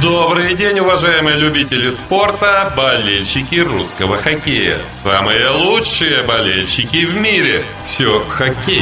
Добрый день, уважаемые любители спорта, болельщики русского хоккея. Самые лучшие болельщики в мире. Все хоккей.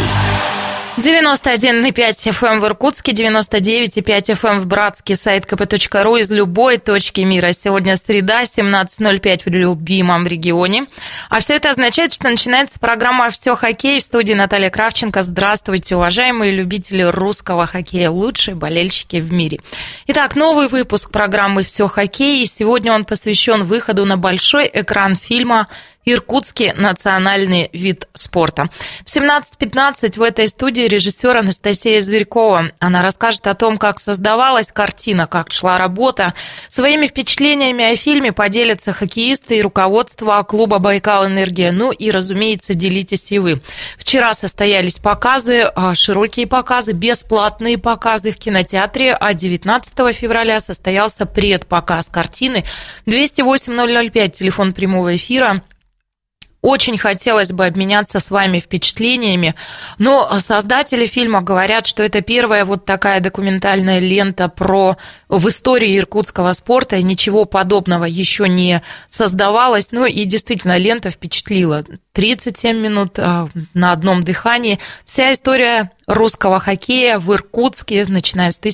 91,5 FM в Иркутске, 99,5 FM в Братске, сайт kp.ru из любой точки мира. Сегодня среда, 17:05 в любимом регионе. А все это означает, что начинается программа «Все хоккей». В студии Наталья Кравченко. Здравствуйте, уважаемые любители русского хоккея, лучшие болельщики в мире. Итак, новый выпуск программы «Все хоккей». И сегодня он посвящен выходу на большой экран фильма «Иркутский национальный вид спорта». В 17:15 в этой студии режиссер Анастасия Зверькова. Она расскажет о том, как создавалась картина, как шла работа. Своими впечатлениями о фильме поделятся хоккеисты и руководство клуба «Байкал Энергия». Ну и, разумеется, делитесь и вы. Вчера состоялись показы, широкие показы, бесплатные показы в кинотеатре, а 19 февраля состоялся предпоказ картины. 208-005, телефон прямого эфира. Очень хотелось бы обменяться с вами впечатлениями, но создатели фильма говорят, что это первая вот такая документальная лента в истории иркутского спорта, и ничего подобного еще не создавалось. Ну и действительно, лента впечатлила. 37 минут на одном дыхании. Вся история русского хоккея в Иркутске, начиная с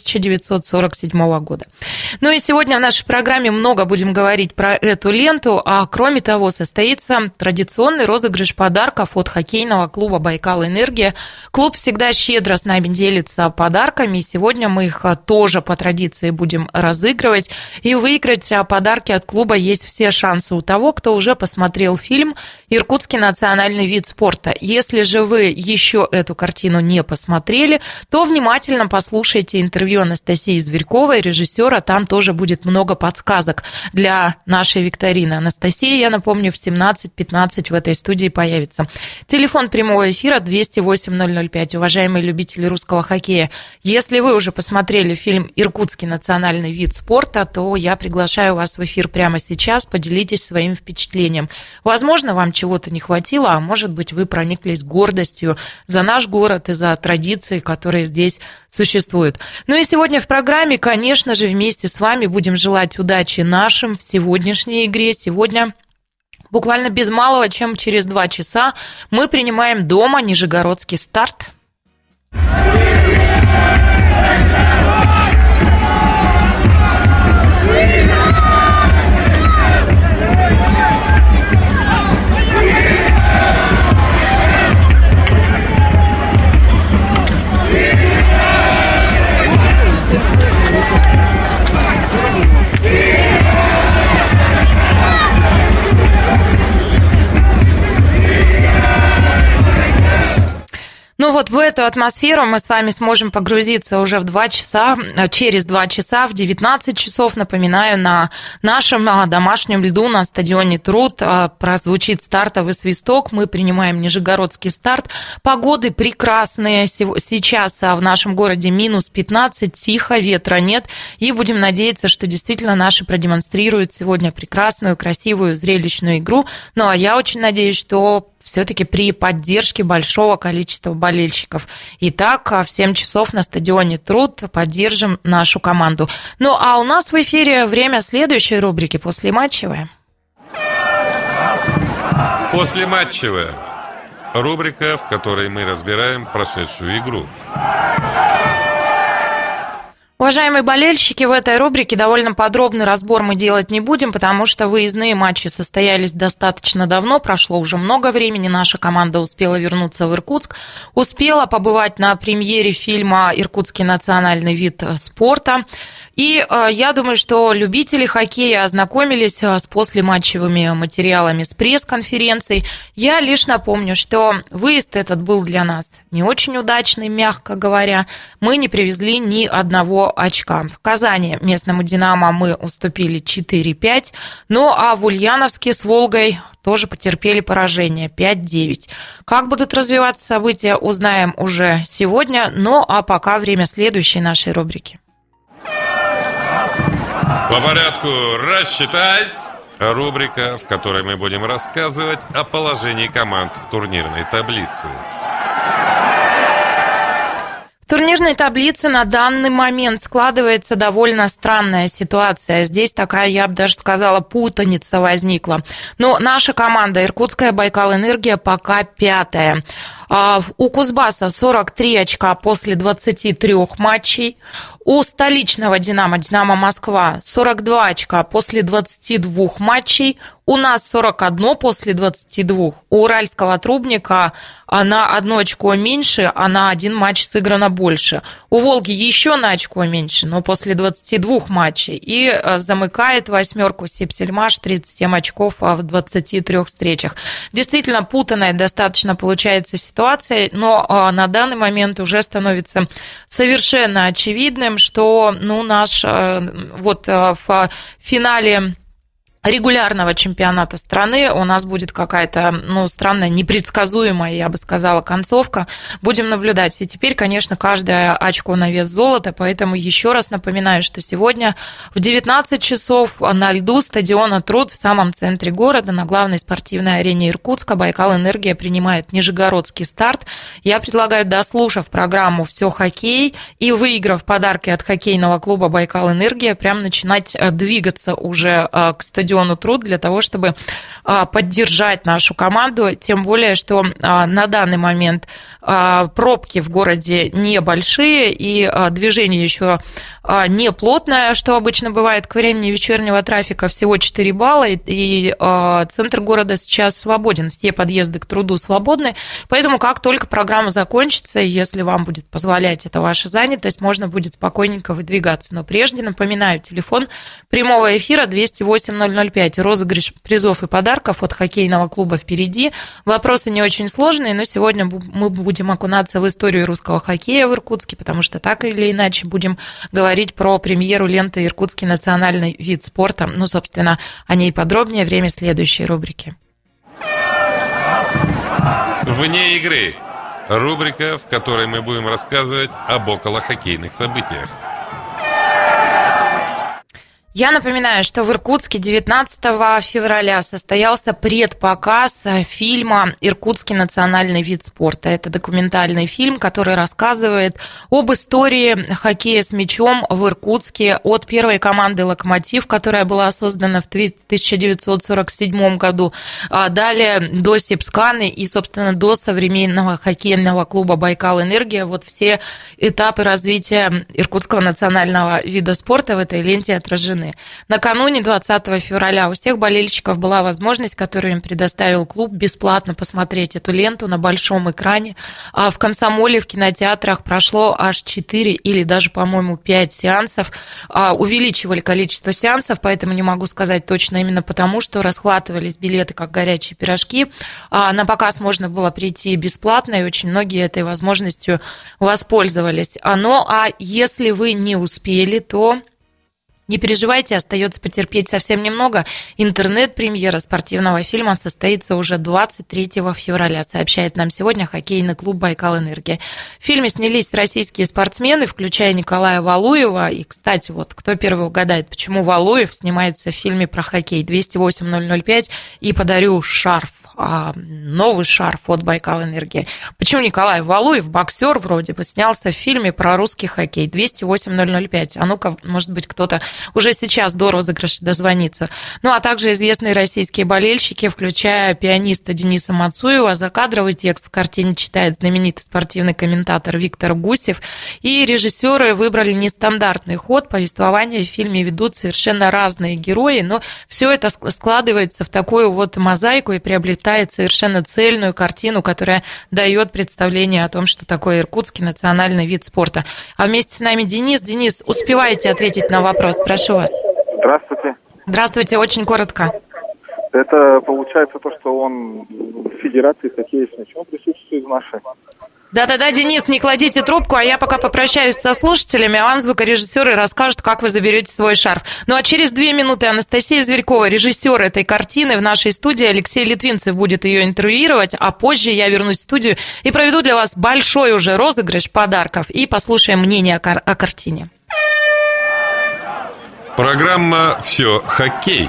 1947 года. Ну и сегодня в нашей программе много будем говорить про эту ленту, а кроме того состоится традиционный розыгрыш подарков от хоккейного клуба «Байкал Энергия». Клуб всегда щедро с нами делится подарками, и сегодня мы их тоже по традиции будем разыгрывать. И выиграть подарки от клуба есть все шансы у того, кто уже посмотрел фильм «Иркутский национальный вид спорта». Если же вы еще эту картину не посмотрели, то внимательно послушайте интервью Анастасии Зверьковой, режиссера. Там тоже будет много подсказок для нашей викторины. Анастасия, я напомню, в 17:15 в этой студии появится. Телефон прямого эфира 208-005. Уважаемые любители русского хоккея, если вы уже посмотрели фильм «Иркутский национальный вид спорта», то я приглашаю вас в эфир прямо сейчас. Поделитесь своим впечатлением. Возможно, вам чего-то не хватило, а может быть, вы прониклись гордостью за наш город и за традиции, которые здесь существуют. Ну и сегодня в программе, конечно же, вместе с вами будем желать удачи нашим в сегодняшней игре. Сегодня буквально без малого, чем через 2 часа, мы принимаем дома Нижегородский «Старт». Ну вот в эту атмосферу мы с вами сможем погрузиться уже в 2 часа, через 2 часа, в 19 часов, напоминаю, на нашем домашнем льду на стадионе «Труд» прозвучит стартовый свисток. Мы принимаем Нижегородский «Старт». Погоды прекрасные. Сейчас в нашем городе -15, тихо, ветра нет. И будем надеяться, что действительно наши продемонстрируют сегодня прекрасную, красивую, зрелищную игру. Ну а я очень надеюсь, что все-таки при поддержке большого количества болельщиков. Итак, в 7 часов на стадионе «Труд» поддержим нашу команду. Ну, а у нас в эфире время следующей рубрики «Послематчевая». Послематчевая. Рубрика, в которой мы разбираем прошедшую игру. Уважаемые болельщики, в этой рубрике довольно подробный разбор мы делать не будем, потому что выездные матчи состоялись достаточно давно, прошло уже много времени, наша команда успела вернуться в Иркутск, успела побывать на премьере фильма «Иркутский национальный вид спорта». И я думаю, что любители хоккея ознакомились с послематчевыми материалами, с пресс-конференцией. Я лишь напомню, что выезд этот был для нас не очень удачный, мягко говоря. Мы не привезли ни одного очка. В Казани местному «Динамо» мы уступили 4-5, ну а в Ульяновске с «Волгой» тоже потерпели поражение 5-9. Как будут развиваться события, узнаем уже сегодня, ну а пока время следующей нашей рубрики. По порядку «Рассчитать». Рубрика, в которой мы будем рассказывать о положении команд в турнирной таблице. турнирной таблице на данный момент складывается довольно странная ситуация. Здесь такая, я бы даже сказала, путаница возникла. Но наша команда «Иркутская Байкал-Энергия» пока 5-я. У Кузбасса 43 очка после 23 матчей. У столичного «Динамо», «Динамо Москва», 42 очка после 22 матчей. У нас 41 после 22. У уральского «Трубника» на 1 очко меньше, а на 1 матч сыграно больше. У «Волги» еще на очко меньше, но после 22 матчей. И замыкает 8-ку «Сибсельмаш», 37 очков в 23 встречах. Действительно, путанная достаточно получается ситуация, но на данный момент уже становится совершенно очевидным, что наш в финале регулярного чемпионата страны у нас будет какая-то, странная, непредсказуемая, я бы сказала, концовка. Будем наблюдать. И теперь, конечно, каждое очко на вес золота, поэтому еще раз напоминаю, что сегодня в 19 часов на льду стадиона «Труд» в самом центре города, на главной спортивной арене Иркутска, Байкал-Энергия принимает нижегородский «Старт». Я предлагаю, дослушав программу «Все хоккей» и выиграв подарки от хоккейного клуба «Байкал-Энергия», прям начинать двигаться уже к стадиону «Труд» для того, чтобы поддержать нашу команду, тем более, что на данный момент пробки в городе небольшие и движение еще не плотное, что обычно бывает к времени вечернего трафика, всего 4 балла, и центр города сейчас свободен, все подъезды к «Труду» свободны, поэтому как только программа закончится, если вам будет позволять это ваша занятость, можно будет спокойненько выдвигаться. Но прежде напоминаю, телефон прямого эфира 208-005, розыгрыш призов и подарков от хоккейного клуба впереди. Вопросы не очень сложные, но сегодня мы будем окунаться в историю русского хоккея в Иркутске, потому что так или иначе будем говорить про премьеру ленты «Иркутский национальный вид спорта». Собственно, о ней подробнее время следующей рубрики. Вне игры. Рубрика, в которой мы будем рассказывать об околохоккейных событиях. Я напоминаю, что в Иркутске 19 февраля состоялся предпоказ фильма «Иркутский национальный вид спорта». Это документальный фильм, который рассказывает об истории хоккея с мячом в Иркутске от первой команды «Локомотив», которая была создана в 1947 году, далее до Сибсканы и, собственно, до современного хоккейного клуба «Байкал-Энергия». Вот все этапы развития иркутского национального вида спорта в этой ленте отражены. Накануне 20 февраля у всех болельщиков была возможность, которую им предоставил клуб, бесплатно посмотреть эту ленту на большом экране. А в Комсомоле, в кинотеатрах прошло аж 4 или даже, по-моему, 5 сеансов. Увеличивали количество сеансов, поэтому не могу сказать точно именно потому, что расхватывались билеты как горячие пирожки. На показ можно было прийти бесплатно, и очень многие этой возможностью воспользовались. А если вы не успели, то не переживайте, остается потерпеть совсем немного. Интернет-премьера спортивного фильма состоится уже 23 февраля, сообщает нам сегодня хоккейный клуб «Байкал-Энергия». В фильме снялись российские спортсмены, включая Николая Валуева. И, кстати, кто первый угадает, почему Валуев снимается в фильме про хоккей, 208-005, и подарю шарф. Новый шарф от «Байкал-Энергия». Почему Николай Валуев, боксер вроде бы, снялся в фильме про русский хоккей 208-005? А ну-ка, может быть, кто-то уже сейчас до розыгрыша дозвонится. А также известные российские болельщики, включая пианиста Дениса Мацуева. Закадровый текст в картине читает знаменитый спортивный комментатор Виктор Гусев. И режиссеры выбрали нестандартный ход. Повествование в фильме ведут совершенно разные герои, но все это складывается в такую мозаику и приобретает совершенно цельную картину, которая дает представление о том, что такое иркутский национальный вид спорта. А вместе с нами Денис. Денис, успеваете ответить на вопрос? Прошу вас. Здравствуйте. Здравствуйте, очень коротко. Это получается то, что он в Федерации хоккея с мячом присутствует в нашей. Да-да-да, Денис, не кладите трубку, а я пока попрощаюсь со слушателями, а вам звукорежиссеры расскажут, как вы заберете свой шарф. А через 2 минуты Анастасия Зверькова, режиссер этой картины, в нашей студии. Алексей Литвинцев будет ее интервьюировать, а позже я вернусь в студию и проведу для вас большой уже розыгрыш подарков и послушаем мнение о картине. Программа «Все хоккей».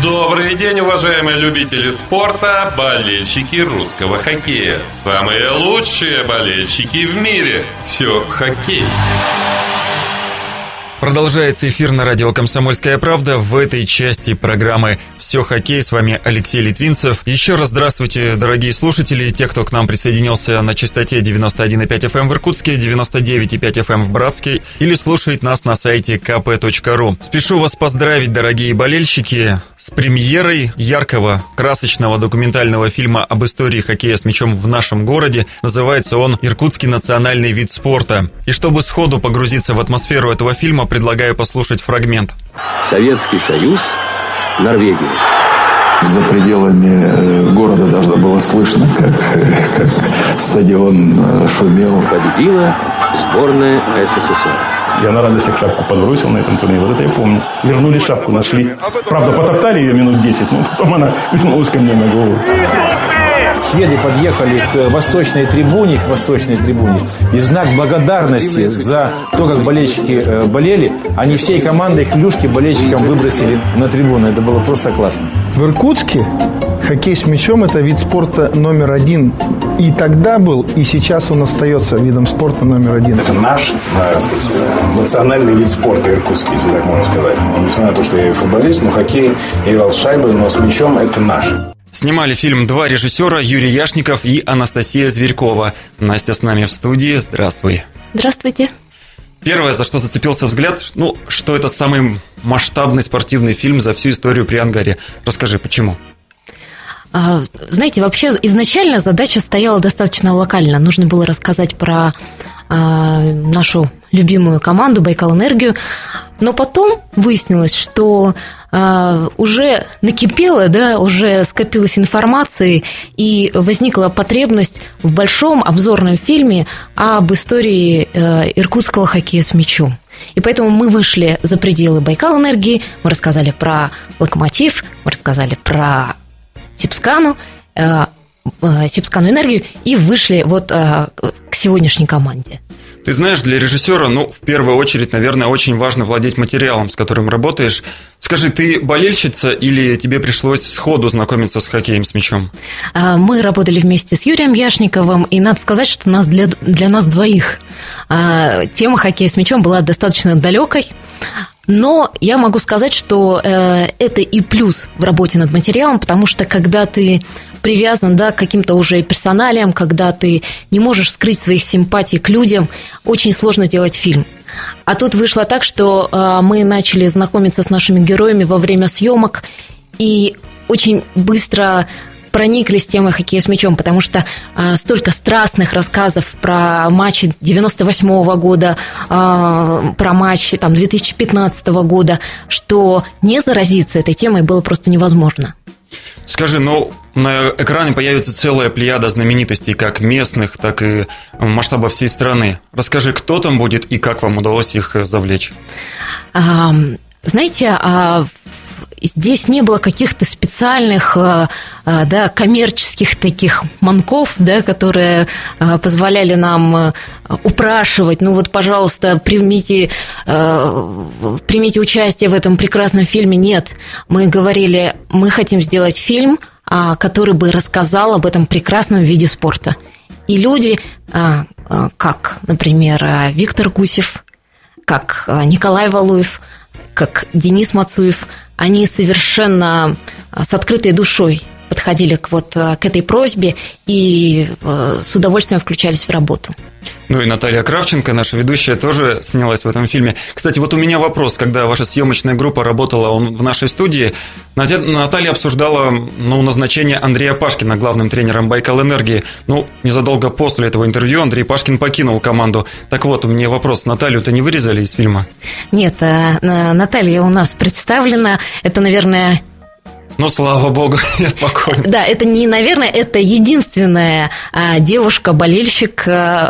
Добрый день, уважаемые любители спорта, болельщики русского хоккея. Самые лучшие болельщики в мире. Все хоккей. Продолжается эфир на радио «Комсомольская правда». В этой части программы «Все хоккей». С вами Алексей Литвинцев. Еще раз здравствуйте, дорогие слушатели. Те, кто к нам присоединился на частоте 91,5 FM в Иркутске, 99,5 FM в Братске или слушает нас на сайте kp.ru. Спешу вас поздравить, дорогие болельщики, с премьерой яркого, красочного документального фильма об истории хоккея с мячом в нашем городе. Называется он «Иркутский национальный вид спорта». И чтобы сходу погрузиться в атмосферу этого фильма, предлагаю послушать фрагмент. Советский Союз, Норвегия. За пределами города даже было слышно, как стадион шумел. Победила сборная СССР. Я на радостях шапку подбросил на этом турнире, вот это я помню. Вернули шапку, нашли. Правда, потоптали ее минут 10, но потом она вернулась ко мне на голову. Шведы подъехали к восточной трибуне, и в знак благодарности за то, как болельщики болели, они всей командой клюшки болельщикам выбросили на трибуну. Это было просто классно. В Иркутске хоккей с мячом – это вид спорта номер один. И тогда был, и сейчас он остается видом спорта номер один. Это наш, так сказать, национальный вид спорта иркутский, если так можно сказать. Несмотря на то, что я футболист, но хоккей, я играл с шайбой, но с мячом – это наш. Снимали фильм два режиссера, Юрий Яшников и Анастасия Зверькова. Настя с нами в студии. Здравствуй. Здравствуйте. Первое, за что зацепился взгляд, что это самый масштабный спортивный фильм за всю историю при Ангаре. Расскажи, почему? Знаете, вообще изначально задача стояла достаточно локально. Нужно было рассказать про нашу любимую команду «Байкал-Энергию». Но потом выяснилось, что уже накипело, уже скопилась информация, и возникла потребность в большом обзорном фильме об истории иркутского хоккея с мячом. И поэтому мы вышли за пределы Байкал-Энергии, мы рассказали про «Локомотив», мы рассказали про Сибскану энергию и вышли к сегодняшней команде. Ты знаешь, для режиссера, в первую очередь, наверное, очень важно владеть материалом, с которым работаешь. Скажи, ты болельщица или тебе пришлось сходу знакомиться с хоккеем с мячом? Мы работали вместе с Юрием Яшниковым, и надо сказать, что для нас двоих тема хоккея с мячом была достаточно далекой. Но я могу сказать, что это и плюс в работе над материалом, потому что когда ты привязан к каким-то уже персоналиям, когда ты не можешь скрыть своих симпатий к людям, очень сложно делать фильм. А тут вышло так, что мы начали знакомиться с нашими героями во время съемок и очень быстро прониклись темой хоккея с мячом, потому что столько страстных рассказов про матчи 98-го года, про матчи 2015 года, что не заразиться этой темой было просто невозможно. Скажи, на экране появится целая плеяда знаменитостей, как местных, так и масштаба всей страны. Расскажи, кто там будет и как вам удалось их завлечь? Знаете, здесь не было каких-то специальных, коммерческих таких манков, которые позволяли нам упрашивать, пожалуйста, примите участие в этом прекрасном фильме. Нет, мы говорили, мы хотим сделать фильм, который бы рассказал об этом прекрасном виде спорта. И люди, как, например, Виктор Гусев, как Николай Валуев, как Денис Мацуев, они совершенно с открытой душой подходили к этой просьбе и с удовольствием включались в работу. И Наталья Кравченко, наша ведущая, тоже снялась в этом фильме. Кстати, у меня вопрос. Когда ваша съемочная группа работала в нашей студии, Наталья обсуждала назначение Андрея Пашкина главным тренером Байкал-Энергии. Незадолго после этого интервью Андрей Пашкин покинул команду. Так вот, у меня вопрос. Наталью-то не вырезали из фильма? Нет, Наталья у нас представлена. Это, наверное... слава богу, я спокоен. Да, это не, наверное, это единственная девушка-болельщик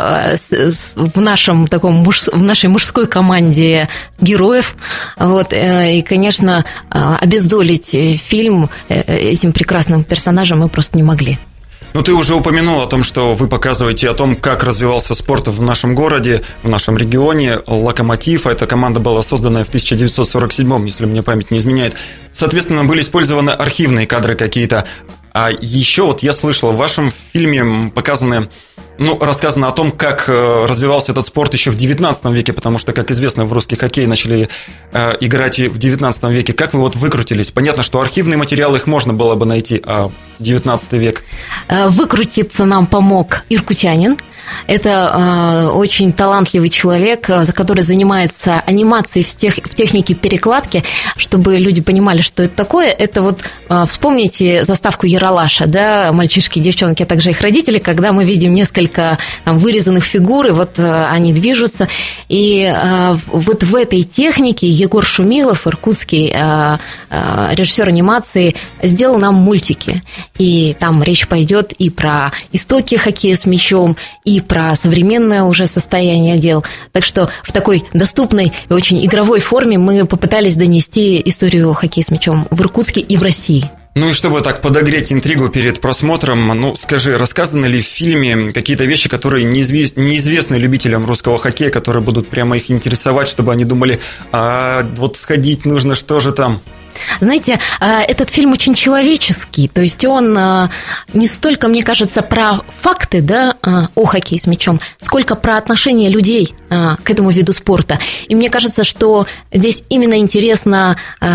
в нашей мужской команде героев. И, конечно, обездолить фильм этим прекрасным персонажем мы просто не могли. Ну, ты уже упомянул о том, что вы показываете о том, как развивался спорт в нашем городе, в нашем регионе. «Локомотив», эта команда была создана в 1947-м, если мне память не изменяет. Соответственно, были использованы архивные кадры какие-то. А еще вот я слышал, в вашем фильме рассказано о том, как развивался этот спорт еще в 19 веке, потому что, как известно, в русский хоккей начали играть в 19 веке. Как вы вот выкрутились? Понятно, что архивные материалы их можно было бы найти, а 19 век? Выкрутиться нам помог иркутянин. Это очень талантливый человек, который занимается анимацией в технике перекладки, чтобы люди понимали, что это такое. Это вот вспомните заставку Ералаша, да, мальчишки, девчонки, а также их родители, когда мы видим несколько вырезанных фигур, и вот они движутся. И вот в этой технике Егор Шумилов, иркутский режиссер анимации, сделал нам мультики. И там речь пойдет и про истоки хоккея с мячом, и про современное уже состояние дел. Так что в такой доступной и очень игровой форме мы попытались донести историю хоккея с мячом в Иркутске и в России. Ну и чтобы так подогреть интригу перед просмотром, скажи, рассказаны ли в фильме какие-то вещи, которые неизвестны любителям русского хоккея, которые будут прямо их интересовать, чтобы они думали, вот сходить нужно, что же там? Знаете, этот фильм очень человеческий, то есть он не столько, мне кажется, про факты, да, о хоккее с мячом, сколько про отношение людей к этому виду спорта. И мне кажется, что здесь именно интересно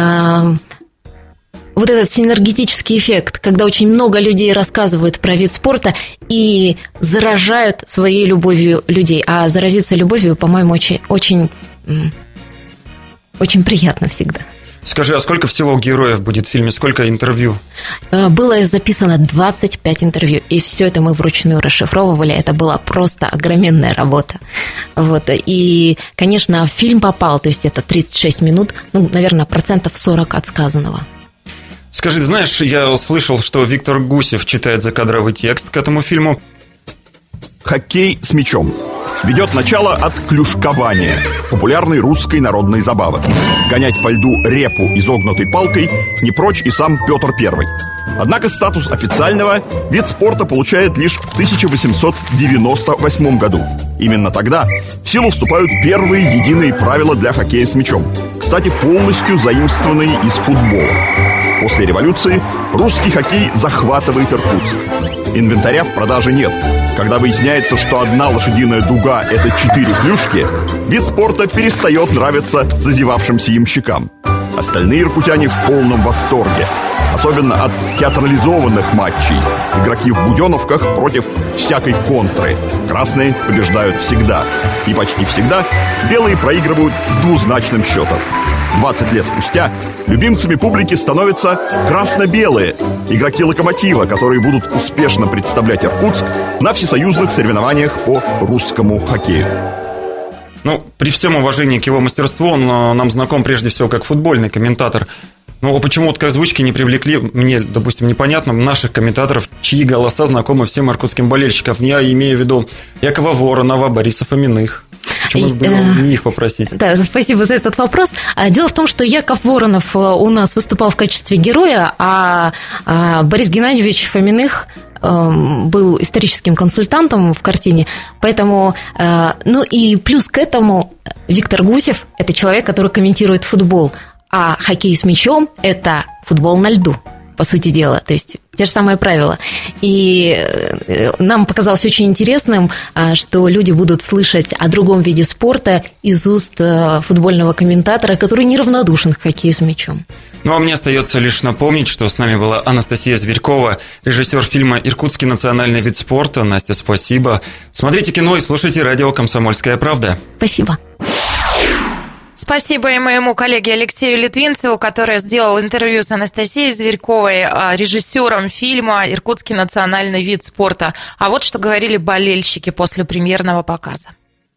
вот этот синергетический эффект, когда очень много людей рассказывают про вид спорта и заражают своей любовью людей. А заразиться любовью, по-моему, очень приятно всегда. Скажи, а сколько всего героев будет в фильме? Сколько интервью? Было записано 25 интервью, и все это мы вручную расшифровывали. Это была просто огроменная работа. Вот. И, конечно, фильм попал, то есть это 36 минут, наверное, 40% от сказанного. Скажи, ты знаешь, я слышал, что Виктор Гусев читает закадровый текст к этому фильму. Хоккей с мячом ведет начало от клюшкования, популярной русской народной забавы. Гонять по льду репу изогнутой палкой не прочь и сам Петр I. Однако статус официального вид спорта получает лишь в 1898 году. Именно тогда в силу вступают первые единые правила для хоккея с мячом, кстати, полностью заимствованные из футбола. После революции русский хоккей захватывает Иркутск. Инвентаря в продаже нет. Когда выясняется, что одна лошадиная дуга – это 4 клюшки, вид спорта перестает нравиться зазевавшимся ямщикам. Остальные иркутяне в полном восторге. Особенно от театрализованных матчей. Игроки в буденовках против всякой контры. Красные побеждают всегда. И почти всегда белые проигрывают с двузначным счетом. 20 лет спустя любимцами публики становятся красно-белые, игроки «Локомотива», которые будут успешно представлять Иркутск на всесоюзных соревнованиях по русскому хоккею. При всем уважении к его мастерству, он нам знаком прежде всего как футбольный комментатор. Но почему к озвучке не привлекли, мне, допустим, непонятно, наших комментаторов, чьи голоса знакомы всем иркутским болельщикам. Я имею в виду Якова Воронова, Бориса Фоминых. Почему было не их попросить? Да, спасибо за этот вопрос. Дело в том, что Яков Воронов у нас выступал в качестве героя, а Борис Геннадьевич Фоминых был историческим консультантом в картине, поэтому, и плюс к этому Виктор Гусев – это человек, который комментирует футбол, а хоккей с мячом – это футбол на льду, по сути дела, то есть те же самые правила. И нам показалось очень интересным, что люди будут слышать о другом виде спорта из уст футбольного комментатора, который неравнодушен к хоккею с мячом. А мне остается лишь напомнить, что с нами была Анастасия Зверькова, режиссер фильма «Иркутский национальный вид спорта». Настя, спасибо. Смотрите кино и слушайте радио «Комсомольская правда». Спасибо. Спасибо и моему коллеге Алексею Литвинцеву, который сделал интервью с Анастасией Зверьковой, режиссером фильма «Иркутский национальный вид спорта». А вот что говорили болельщики после премьерного показа.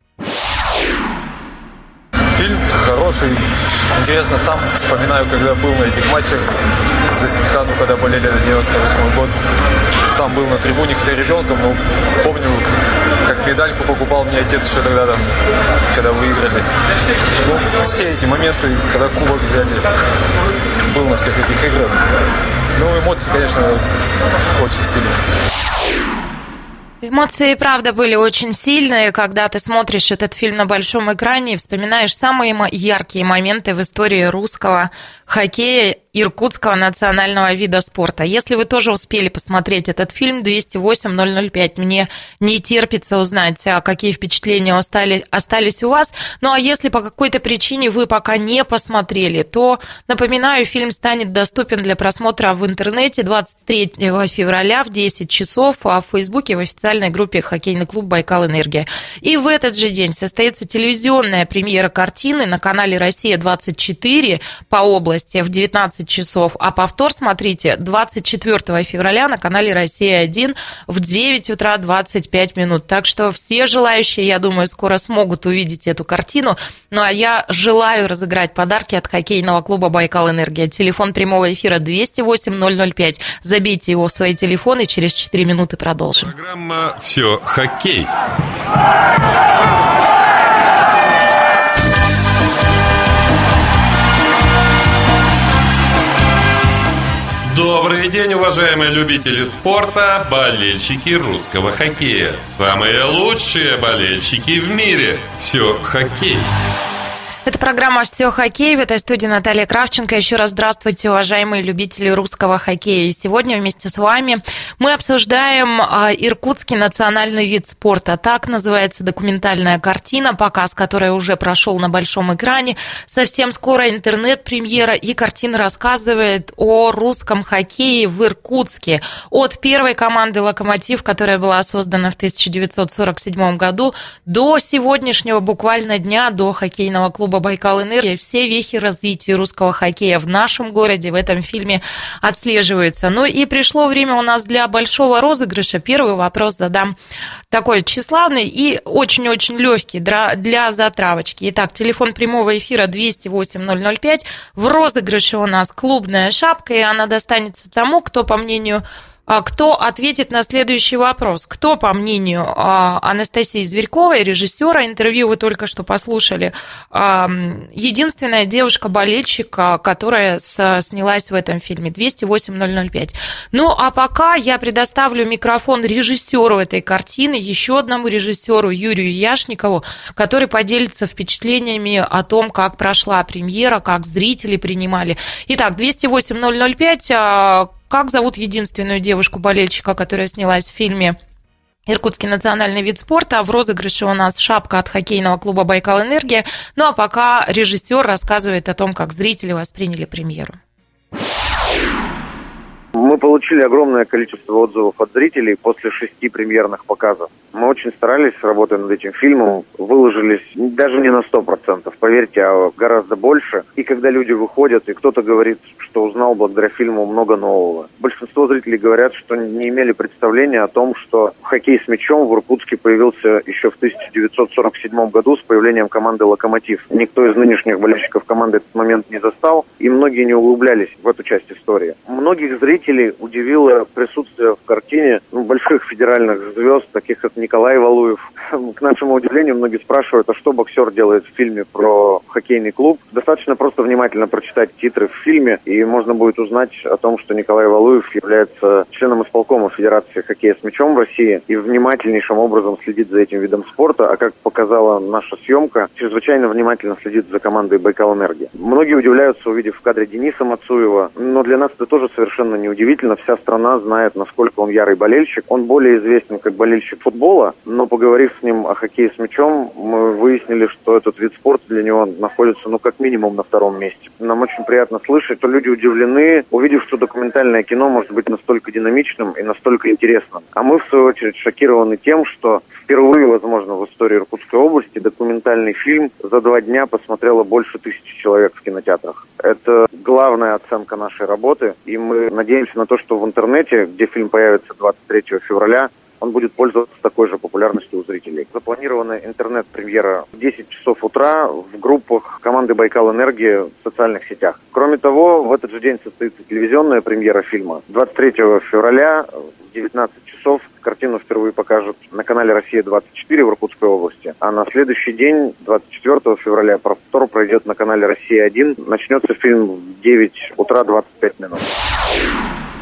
Фильм хороший, интересно, сам вспоминаю, когда был на этих матчах за Сибхану, когда болели на 98 год. Сам был на трибуне, хотя ребенком, но помню, как медальку покупал мне отец еще тогда, когда выиграли. Все эти моменты, когда кубок взяли, был на всех этих играх. Ну, эмоции, конечно, очень сильные. Эмоции, правда, были очень сильные, когда ты смотришь этот фильм на большом экране и вспоминаешь самые яркие моменты в истории русского хоккея, иркутского национального вида спорта. Если вы тоже успели посмотреть этот фильм, 208-005, мне не терпится узнать, какие впечатления остались у вас. Ну, а если по какой-то причине вы пока не посмотрели, то, напоминаю, фильм станет доступен для просмотра в интернете 23 февраля в 10 часов в Фейсбуке в официальной группе «Хоккейный клуб Байкал Энергия». И в этот же день состоится телевизионная премьера картины на канале «Россия-24» по области в 19 часов, а повтор смотрите 24 февраля на канале «Россия-1» в 9 утра 25 минут. Так что все желающие, я думаю, скоро смогут увидеть эту картину. Ну, а я желаю разыграть подарки от хоккейного клуба «Байкал Энергия». Телефон прямого эфира 208-005. Забейте его в свои телефоны, через 4 минуты продолжим. Программа «Все хоккей». Добрый день, уважаемые любители спорта, болельщики русского хоккея. Самые лучшие болельщики в мире. Все хоккей. Это программа «Все хоккей». В этой студии Наталья Кравченко. Еще раз здравствуйте, уважаемые любители русского хоккея. И сегодня вместе с вами мы обсуждаем иркутский национальный вид спорта. Так называется документальная картина, показ которой уже прошел на большом экране. Совсем скоро интернет-премьера, и картина рассказывает о русском хоккее в Иркутске. От первой команды «Локомотив», которая была создана в 1947 году, до сегодняшнего буквально дня, до хоккейного клуба «Байкал Энергия», все вехи развития русского хоккея в нашем городе в этом фильме отслеживаются. Ну и пришло время у нас для большого розыгрыша. Первый вопрос задам такой тщеславный и очень-очень легкий для затравочки. Итак, телефон прямого эфира 208-005. В розыгрыше у нас клубная шапка, и она достанется тому, кто ответит на следующий вопрос. Кто, по мнению Анастасии Зверьковой, режиссера, интервью вы только что послушали, единственная девушка-болельщик, которая снялась в этом фильме? 208-005. Ну, а пока я предоставлю микрофон режиссеру этой картины, еще одному режиссеру Юрию Яшникову, который поделится впечатлениями о том, как прошла премьера, как зрители принимали. Итак, 208-005. Как зовут единственную девушку-болельщика, которая снялась в фильме «Иркутский национальный вид спорта»? В розыгрыше у нас шапка от хоккейного клуба «Байкал Энергия». Ну а пока режиссер рассказывает о том, как зрители восприняли премьеру. Мы получили огромное количество отзывов от зрителей после 6 премьерных показов. Мы очень старались, работая над этим фильмом, выложились даже не на 100%, поверьте, а гораздо больше. И когда люди выходят, и кто-то говорит, что узнал благодаря фильму много нового. Большинство зрителей говорят, что не имели представления о том, что хоккей с мячом в Иркутске появился еще в 1947 году с появлением команды «Локомотив». Никто из нынешних болельщиков команды этот момент не застал, и многие не углублялись в эту часть истории. Многих зрителей удивило присутствие в картине больших федеральных звезд, таких как Николай Валуев. К нашему удивлению, многие спрашивают, а что боксер делает в фильме про хоккейный клуб. Достаточно просто внимательно прочитать титры в фильме, и можно будет узнать о том, что Николай Валуев является членом исполкома Федерации хоккея с мячом в России и внимательнейшим образом следит за этим видом спорта, а как показала наша съемка, чрезвычайно внимательно следит за командой «Байкал Энергия». Многие удивляются, увидев в кадре Дениса Мацуева, но для нас это тоже совершенно не удивительно. Вся страна знает, насколько он ярый болельщик. Он более известен как болельщик футбола, но поговорив с ним о хоккее с мячом, мы выяснили, что этот вид спорта для него находится, как минимум на втором месте. Нам очень приятно слышать, что люди удивлены, увидев, что документальное кино может быть настолько динамичным и настолько интересным. А мы, в свою очередь, шокированы тем, что впервые, возможно, в истории Иркутской области документальный фильм за 2 дня посмотрело больше 1000 человек в кинотеатрах. Это главная оценка нашей работы, и мы надеемся на то, что в интернете, где фильм появится 23 февраля, он будет пользоваться такой же популярностью у зрителей. Запланирована интернет-премьера в 10 часов утра в группах команды «Байкал Энергия» в социальных сетях. Кроме того, в этот же день состоится телевизионная премьера фильма. 23 февраля в 19 часов картину впервые покажут на канале «Россия-24» в Иркутской области. А на следующий день, 24 февраля, повтор пройдет на канале «Россия-1». Начнется фильм в 9 утра 25 минут.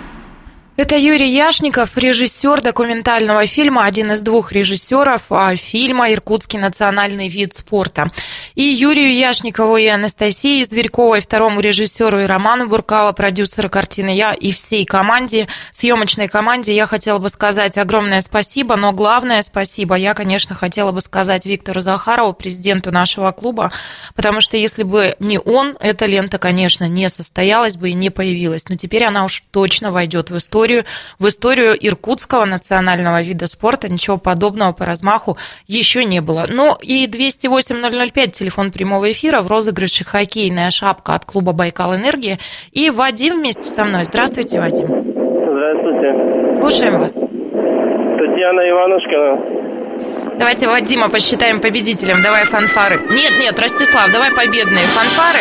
Это Юрий Яшников, режиссер документального фильма, один из двух режиссеров фильма «Иркутский национальный вид спорта». И Юрию Яшникову, и Анастасии Зверьковой, второму режиссеру, и Роману Буркало, продюсеру картины, и всей команде, съемочной команде я хотела бы сказать огромное спасибо, но главное спасибо я, конечно, хотела бы сказать Виктору Захарову, президенту нашего клуба, потому что если бы не он, эта лента, конечно, не состоялась бы и не появилась. Но теперь она уж точно войдет в историю иркутского национального вида спорта. Ничего подобного по размаху еще не было. Ну и 208-005, телефон прямого эфира, в розыгрыше хоккейная шапка от клуба «Байкал Энергия». И Вадим вместе со мной. Здравствуйте, Вадим. Здравствуйте. Слушаем вас. Татьяна Иванушкина. Давайте Вадима посчитаем победителем. Давай фанфары. Нет, Ростислав, давай победные фанфары.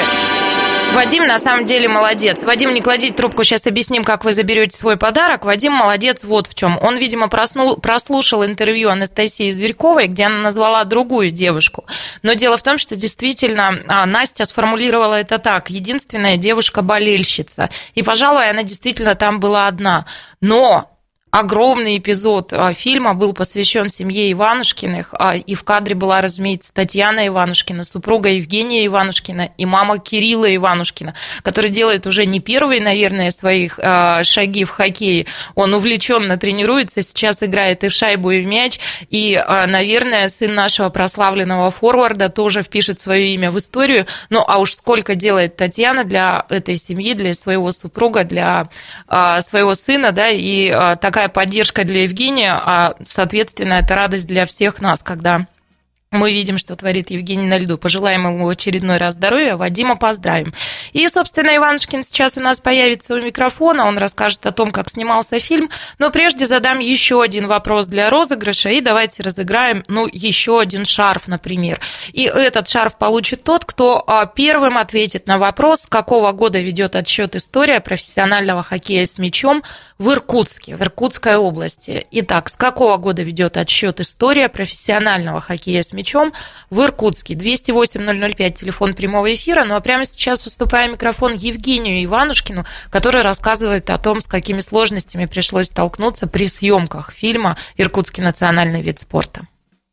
Вадим на самом деле молодец. Вадим, не кладите трубку, сейчас объясним, как вы заберете свой подарок. Вадим молодец вот в чем. Он, видимо, прослушал интервью Анастасии Зверьковой, где она назвала другую девушку. Но дело в том, что действительно Настя сформулировала это так. Единственная девушка-болельщица. И, пожалуй, она действительно там была одна. Но огромный эпизод фильма был посвящен семье Иванушкиных, и в кадре была, разумеется, Татьяна Иванушкина, супруга Евгения Иванушкина и мама Кирилла Иванушкина, который делает уже не первые, наверное, своих шаги в хоккее. Он увлеченно тренируется, сейчас играет и в шайбу, и в мяч, и, наверное, сын нашего прославленного форварда тоже впишет свое имя в историю. Ну, а уж сколько делает Татьяна для этой семьи, для своего супруга, для своего сына, да, и такая поддержка для Евгения, а, соответственно, это радость для всех нас, когда мы видим, что творит Евгений на льду. Пожелаем ему в очередной раз здоровья, Вадима поздравим. И, собственно, Иванушкин сейчас у нас появится у микрофона, он расскажет о том, как снимался фильм, но прежде задам еще один вопрос для розыгрыша, и давайте разыграем, еще один шарф, например. И этот шарф получит тот, кто первым ответит на вопрос, с какого года ведет отсчет история профессионального хоккея с мячом в Иркутске, в Иркутской области. Итак, с какого года ведет отсчет история профессионального хоккея с мячом в Иркутске? 208-005, телефон прямого эфира. Ну а прямо сейчас уступаю микрофон Евгению Иванушкину, который рассказывает о том, с какими сложностями пришлось столкнуться при съемках фильма «Иркутский национальный вид спорта».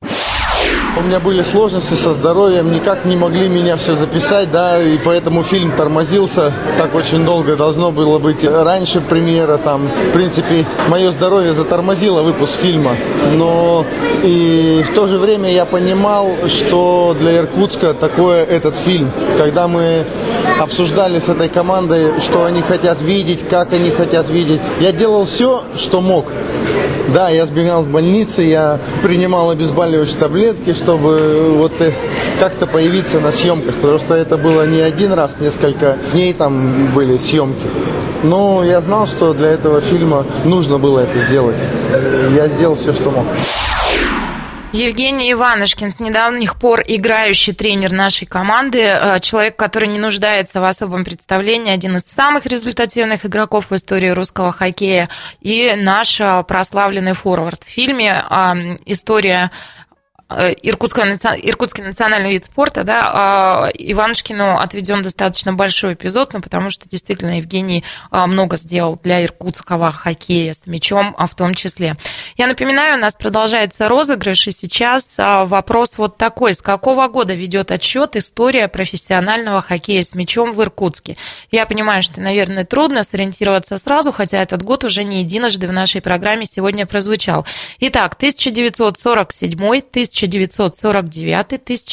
У меня были сложности со здоровьем, никак не могли меня все записать, да, и поэтому фильм тормозился. Так очень долго должно было быть раньше премьера, там, в принципе, мое здоровье затормозило выпуск фильма. Но и в то же время я понимал, что для Иркутска такое этот фильм. Когда мы обсуждали с этой командой, что они хотят видеть, как они хотят видеть, я делал все, что мог. Да, я сбегал в больницу, я принимал обезболивающие таблетки, чтобы вот как-то появиться на съемках, потому что это было не один раз, несколько дней там были съемки. Но я знал, что для этого фильма нужно было это сделать. Я сделал все, что мог. Евгений Иванушкин, с недавних пор играющий тренер нашей команды, человек, который не нуждается в особом представлении, один из самых результативных игроков в истории русского хоккея и наш прославленный форвард. В фильме история Иркутский национальный вид спорта, да, Иванушкину отведен достаточно большой эпизод, потому что действительно Евгений много сделал для иркутского хоккея с мячом, в том числе. Я напоминаю, у нас продолжается розыгрыш, и сейчас вопрос вот такой: с какого года ведет отсчет история профессионального хоккея с мячом в Иркутске? Я понимаю, что, наверное, трудно сориентироваться сразу, хотя этот год уже не единожды в нашей программе сегодня прозвучал. Итак, 1947, 1949,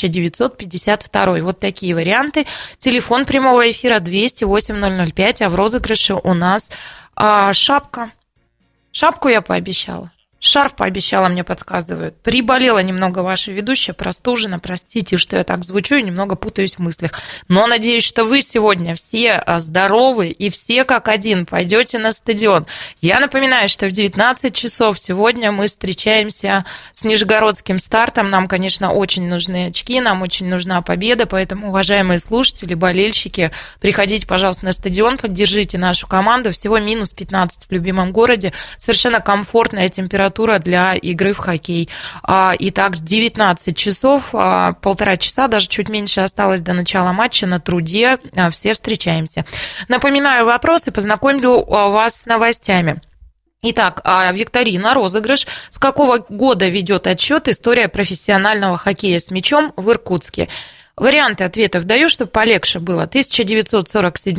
1952. Вот такие варианты. Телефон прямого эфира 208-005, а в розыгрыше у нас шапка. Шапку я пообещала. Шарф пообещала, мне подсказывают. Приболела немного ваша ведущая, простужена. Простите, что я так звучу и немного путаюсь в мыслях. Но надеюсь, что вы сегодня все здоровы и все как один пойдете на стадион. Я напоминаю, что в 19 часов сегодня мы встречаемся с нижегородским стартом. Нам, конечно, очень нужны очки, нам очень нужна победа, поэтому, уважаемые слушатели, болельщики, приходите, пожалуйста, на стадион, поддержите нашу команду. Всего минус 15 в любимом городе. Совершенно комфортная температура для игры в хоккей. Итак, 19 часов, 1,5 часа, даже чуть меньше осталось до начала матча на труде. Все встречаемся. Напоминаю вопрос и познакомлю вас с новостями. Итак, викторина, розыгрыш. С какого года ведет отчет история профессионального хоккея с мячом в Иркутске? Варианты ответов даю, чтобы полегче было. 1947,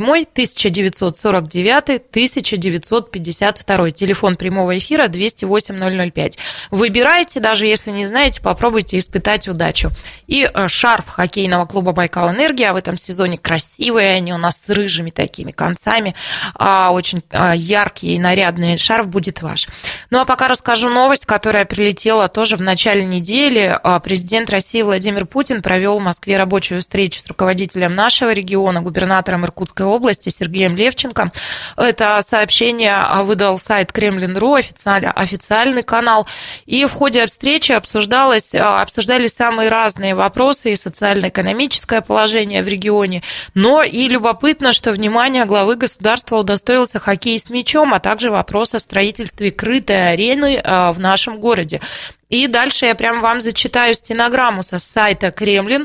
1949, 1952. Телефон прямого эфира 208-005. Выбирайте, даже если не знаете, попробуйте испытать удачу. И шарф хоккейного клуба «Байкал Энергия» в этом сезоне красивые, они у нас с рыжими такими концами, очень яркие и нарядные. Шарф будет ваш. Ну а пока расскажу новость, которая прилетела тоже в начале недели. Президент России Владимир Путин провел в Москве рабочую встречу с руководителем нашего региона, губернатором Иркутской области Сергеем Левченко. Это сообщение выдал сайт Кремлин.ру, официальный канал. И в ходе встречи обсуждались самые разные вопросы, и социально-экономическое положение в регионе, но и любопытно, что внимание главы государства удостоился хоккей с мячом, а также вопрос о строительстве крытой арены в нашем городе. И дальше я прям вам зачитаю стенограмму со сайта Кремлин.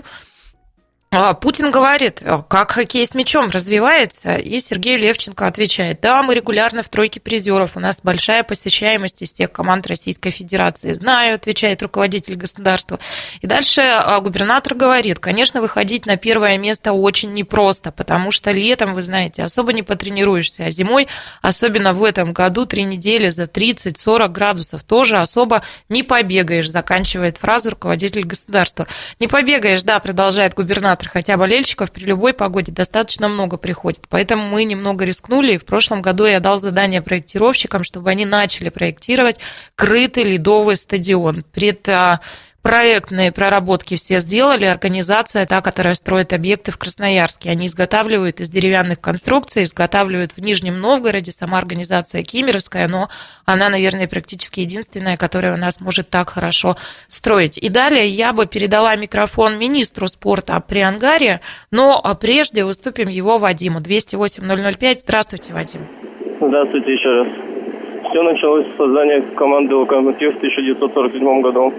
Путин говорит, как хоккей с мячом развивается, и Сергей Левченко отвечает: да, мы регулярно в тройке призеров, у нас большая посещаемость из всех команд Российской Федерации. Знаю, отвечает руководитель государства. И дальше губернатор говорит, конечно, выходить на первое место очень непросто, потому что летом, вы знаете, особо не потренируешься, а зимой, особенно в этом году, 3 недели за 30-40 градусов, тоже особо не побегаешь, заканчивает фразу руководитель государства. Не побегаешь, да, продолжает губернатор, хотя болельщиков при любой погоде достаточно много приходит. Поэтому мы немного рискнули, и в прошлом году я дал задание проектировщикам, чтобы они начали проектировать крытый ледовый стадион. Проектные проработки все сделали. Организация, та, которая строит объекты в Красноярске. Они изготавливают из деревянных конструкций, изготавливают в Нижнем Новгороде. Сама организация кемеровская, но она, наверное, практически единственная, которая у нас может так хорошо строить. И далее я бы передала микрофон министру спорта при Ангаре, но прежде уступим его Вадиму. 208-005. Здравствуйте, Вадим. Здравствуйте еще раз. Все началось с создания команды «Локомотив» в 1947 году.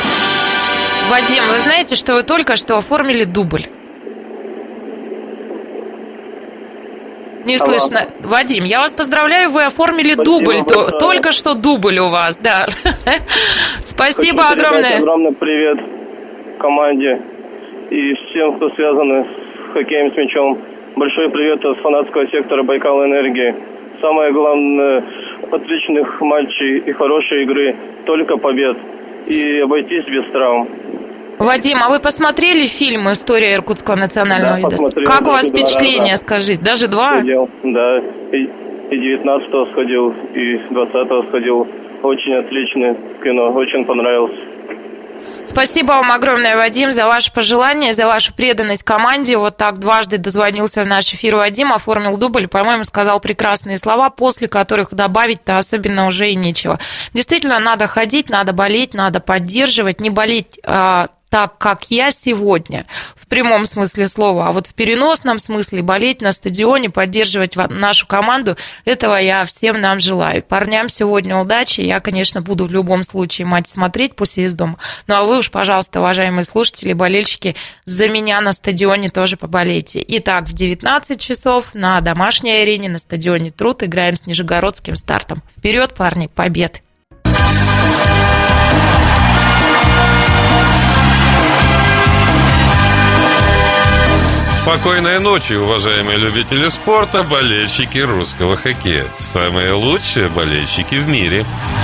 Вадим, вы знаете, что вы только что оформили дубль? Не слышно. Вадим, я вас поздравляю, вы оформили дубль. Только что дубль у вас, да. Спасибо огромное. Огромный привет команде и всем, кто связан с хоккеем с мячом. Большой привет от фанатского сектора «Байкал Энергии». Самое главное, отличных матчей и хорошей игры, только побед. И обойтись без травм. Вадим, а вы посмотрели фильм «История Иркутского национального вида спорта»? Как у вас впечатление, скажите? Даже 2? Сходил, да. И 19-го сходил, и 20-го сходил. Очень отличное кино, очень понравилось. Спасибо вам огромное, Вадим, за ваше пожелание, за вашу преданность команде. Вот так дважды дозвонился в наш эфир Вадим, оформил дубль, по-моему, сказал прекрасные слова, после которых добавить-то особенно уже и нечего. Действительно, надо ходить, надо болеть, надо поддерживать, не болеть так, как я сегодня, в прямом смысле слова, а вот в переносном смысле болеть на стадионе, поддерживать нашу команду, этого я всем нам желаю. Парням сегодня удачи, я, конечно, буду в любом случае матч смотреть после из дома, ну а вы уж, пожалуйста, уважаемые слушатели, болельщики, за меня на стадионе тоже поболейте. Итак, в 19 часов на домашней арене на стадионе Труд играем с Нижегородским Стартом. Вперед, парни, побед! Спокойной ночи, уважаемые любители спорта, болельщики русского хоккея. Самые лучшие болельщики в мире.